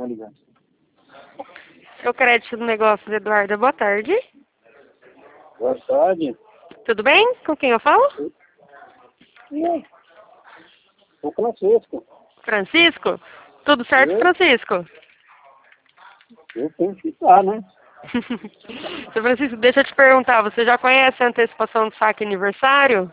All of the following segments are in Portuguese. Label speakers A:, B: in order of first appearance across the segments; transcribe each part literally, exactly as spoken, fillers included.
A: Tá ligado.
B: Seu crédito do negócio, Eduardo, boa tarde.
A: Boa tarde.
B: Tudo bem? Com quem eu falo?
A: E o Francisco.
B: Francisco? Tudo certo,
A: Eu,
B: Francisco?
A: eu tenho que estar, né?
B: Seu Francisco, deixa eu te perguntar, você já conhece a antecipação do saque aniversário?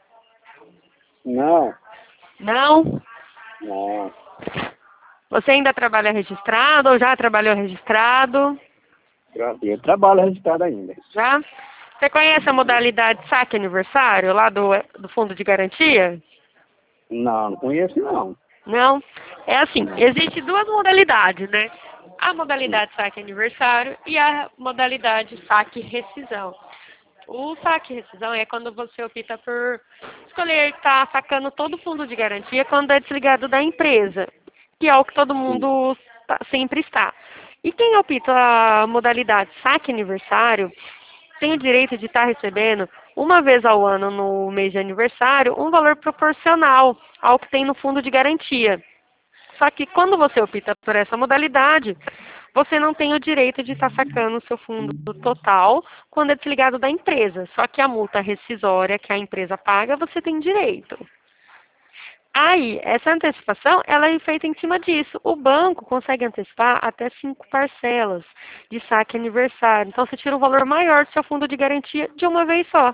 A: Não,
B: Não?
A: não.
B: Você ainda trabalha registrado ou já trabalhou registrado?
A: Eu trabalho registrado ainda.
B: Já? Você conhece a modalidade saque aniversário lá do, do Fundo de Garantia?
A: Não, não conheço não.
B: Não? É assim,
A: Não.
B: existe duas modalidades, né? A modalidade saque aniversário e a modalidade saque rescisão. O saque rescisão é quando você opta por escolher estar sacando todo o fundo de garantia quando é desligado da empresa, que é o que todo
A: Sim.
B: mundo tá- sempre está. E quem opta a modalidade saque aniversário tem o direito de estar recebendo, uma vez ao ano no mês de aniversário, um valor proporcional ao que tem no fundo de garantia. Só que quando você opta por essa modalidade, você não tem o direito de estar sacando o seu fundo total quando é desligado da empresa. Só que a multa rescisória que a empresa paga, você tem direito. Aí, essa antecipação, ela é feita em cima disso. O banco consegue antecipar até cinco parcelas de saque aniversário. Então, você tira um valor maior do seu fundo de garantia de uma vez só.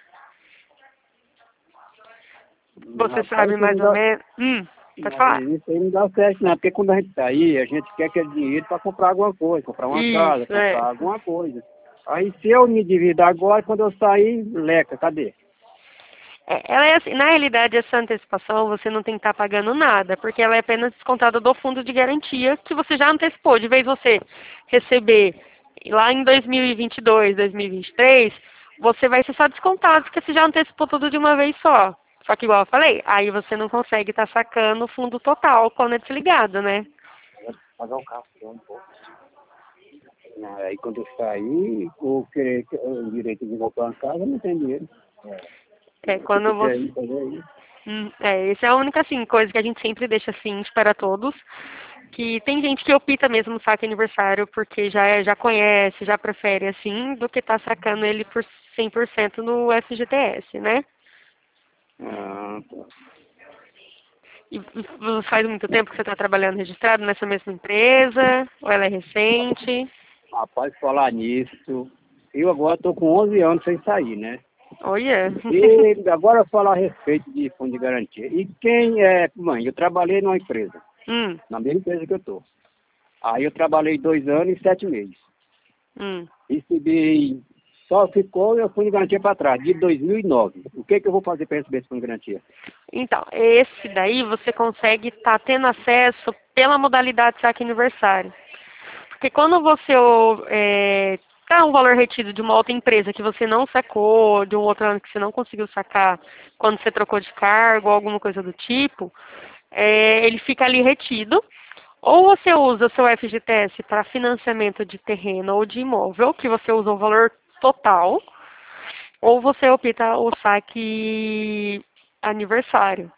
B: Você
A: Rapaz,
B: sabe
A: isso aí
B: mais
A: não
B: ou
A: dá,
B: menos? Hum, pode
A: não,
B: falar?
A: isso aí não dá certo, não. Porque quando a gente sair, a gente quer aquele dinheiro para comprar alguma coisa, comprar uma casa,
B: Isso, é.
A: comprar alguma coisa. Aí se eu me dividir agora, quando eu sair, leca, cadê?
B: É, ela é assim, na realidade, essa antecipação você não tem que estar pagando nada, porque ela é apenas descontada do fundo de garantia que você já antecipou. De vez você receber lá em dois mil e vinte e dois, dois mil e vinte e três, você vai ser só descontado, porque você já antecipou tudo de uma vez só. Só que, igual eu falei, aí você não consegue estar sacando o fundo total quando é desligado, né?
A: Pagar o carro, um pouco. Aí quando eu sair, o querer o direito de comprar uma casa, não tem dinheiro.
B: É
A: Se
B: quando
A: quiser
B: você.
A: ir fazer isso.
B: Hum, É, essa é a única assim, coisa que a gente sempre deixa assim para todos. Que tem gente que opta mesmo o saque aniversário porque já, é- já conhece, já prefere assim, do que tá sacando ele por cem por cento no F G T S, né?
A: Ah, tá.
B: E e faz muito tempo que você está trabalhando registrado nessa mesma empresa? Ou ela é recente?
A: Rapaz, falar nisso, eu agora estou com onze anos sem sair, né?
B: Olha.
A: E agora falar a respeito de fundo de garantia. E quem é, mãe, eu trabalhei numa empresa,
B: hum,
A: na mesma empresa que eu estou. Aí eu trabalhei dois anos e sete meses.
B: hum.
A: Recebi, só ficou o fundo de garantia para trás, de dois mil e nove. O que que eu vou fazer para receber esse fundo de garantia?
B: Então, esse daí você consegue estar tendo acesso pela modalidade saque aniversário. Porque quando você é, tá um valor retido de uma outra empresa que você não sacou, de um outro ano que você não conseguiu sacar quando você trocou de cargo ou alguma coisa do tipo, é, ele fica ali retido. Ou você usa o seu F G T S para financiamento de terreno ou de imóvel, que você usa o valor total, ou você opta o saque aniversário.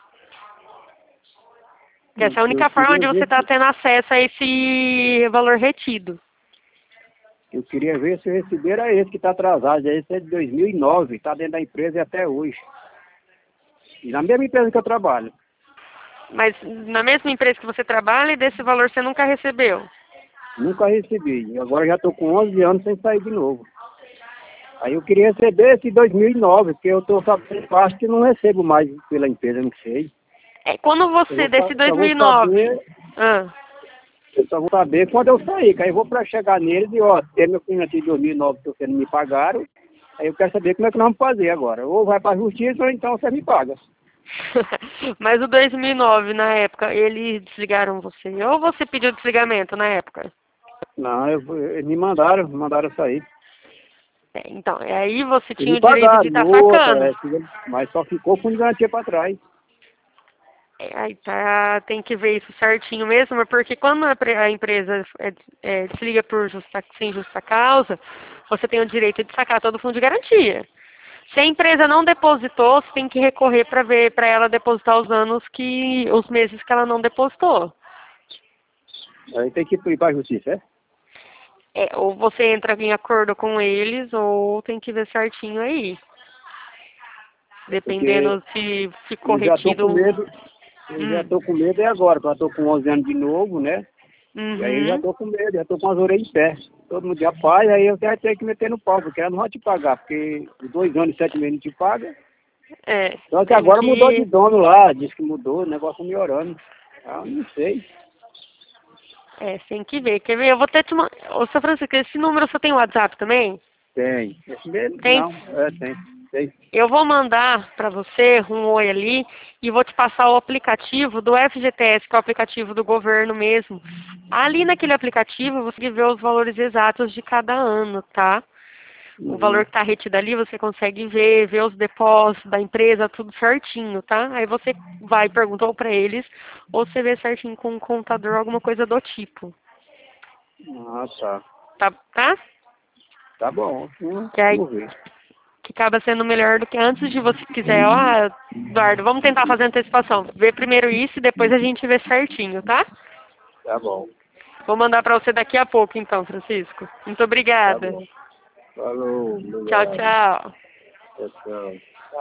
B: Que essa é a
A: Eu
B: única forma
A: queria
B: de você
A: ver
B: estar
A: se,
B: tendo acesso a esse valor retido.
A: eu queria ver se eu receber era esse que está atrasado. Esse é de dois mil e nove, está dentro da empresa e até hoje. E na mesma empresa que eu trabalho.
B: Mas na mesma empresa que você trabalha, e desse valor você nunca recebeu.
A: Nunca recebi. E agora já estou com onze anos sem sair de novo. Aí eu queria receber esse dois mil e nove, porque eu estou sabendo, eu acho que não recebo mais pela empresa, não sei.
B: É, quando
A: Eu
B: você,
A: vou, sa-
B: desse
A: só vou
B: dois mil e nove,
A: saber,
B: ah,
A: eu só vou saber quando eu sair, que aí eu vou para chegar neles e, ó, tem meu cliente de dois mil e nove que vocês não me pagaram, aí eu quero saber como é que nós vamos fazer agora. Ou vai para a justiça ou então você me paga.
B: mas o dois mil e nove, na época, eles desligaram você, ou você pediu desligamento na época?
A: Não, eu, eles me mandaram, me mandaram sair.
B: É, então, é aí você
A: Eles
B: tinha
A: me
B: o direito de
A: pagaram,
B: estar
A: no outro,
B: sacando.
A: é, mas só ficou com garantia para trás.
B: É, aí tá, tem que ver isso certinho mesmo, porque quando a, pre- a empresa é, é, desliga por justa, sem justa causa, você tem o direito de sacar todo o fundo de garantia. Se a empresa não depositou, você tem que recorrer para ver, para ela depositar os anos que, os meses que ela não depositou.
A: Aí tem que ir para a justiça, é?
B: É, ou você entra em acordo com eles, ou tem que ver certinho aí.
A: Porque
B: Dependendo se ficou
A: eu já tô com
B: retido...
A: medo, eu já
B: Hum.
A: tô com medo é agora, porque eu tô com onze anos de novo, né? E aí eu já
B: Uhum.
A: tô com medo, já tô com as orelhas em pé. Todo mundo já paga, aí eu quero ter que meter no pau, porque ela não vai te pagar, porque os dois anos e sete meses não te paga.
B: É,
A: Só que
B: tem
A: agora mudou de
B: que...
A: dono lá, disse que mudou, o negócio melhorando. Ah, não sei.
B: É, tem que ver. Quer ver? Eu vou até te mandar... Ô, seu Francisco, esse número você tem WhatsApp também?
A: Tem. Esse mesmo?
B: Tem?
A: Não, é, tem. Tem.
B: Eu vou mandar para você um oi ali e vou te passar o aplicativo do F G T S, que é o aplicativo do governo mesmo. Ali naquele aplicativo você consegue ver os valores exatos de cada ano, tá? O valor
A: Uhum.
B: que está retido ali você consegue ver, ver os depósitos da empresa, tudo certinho, tá? Aí você vai e pergunta ou para eles, ou você vê certinho com um contador, alguma coisa do tipo.
A: Ah, tá.
B: Tá? Tá?
A: Tá bom. Hum,
B: Que aí
A: vamos ver.
B: que acaba sendo melhor do que antes de você quiser, ó, ah, Eduardo, vamos tentar fazer antecipação. Vê primeiro isso e depois a gente vê certinho, tá?
A: Tá bom.
B: Vou mandar para você daqui a pouco, então, Francisco. Muito
A: Tá
B: obrigada.
A: bom. Falou,
B: Tchau,
A: obrigado.
B: tchau.
A: Tchau, tchau.